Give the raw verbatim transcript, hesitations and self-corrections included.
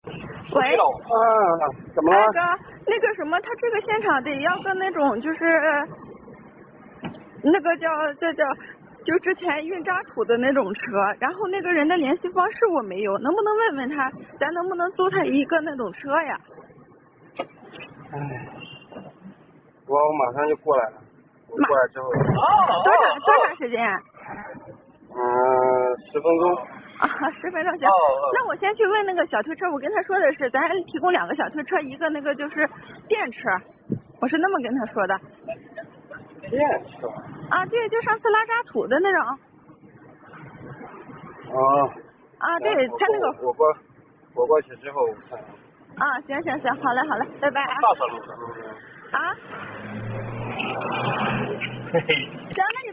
喂。 啊，怎么了？ 那个那个什么，他这个现场得要个那种就是那个叫这叫就之前运渣土的那种车，然后那个人的联系方式我没有，能不能问问他，咱能不能租他一个那种车呀？ 唉，我马上就过来了，我过来之后。 多长多长时间？ 嗯，十分钟。 啊，十分钟行。那我先去问那个小推车，我跟他说的是，咱提供两个小推车，一个那个就是电车，我是那么跟他说的。 电车？ 啊，对，就上次拉渣土的那种。 哦。 啊，对，他那个。 我过，我过去之后我看。 啊，行行行，好嘞好嘞，拜拜啊。 大条路上。 啊？ 嘿嘿。 行，那你。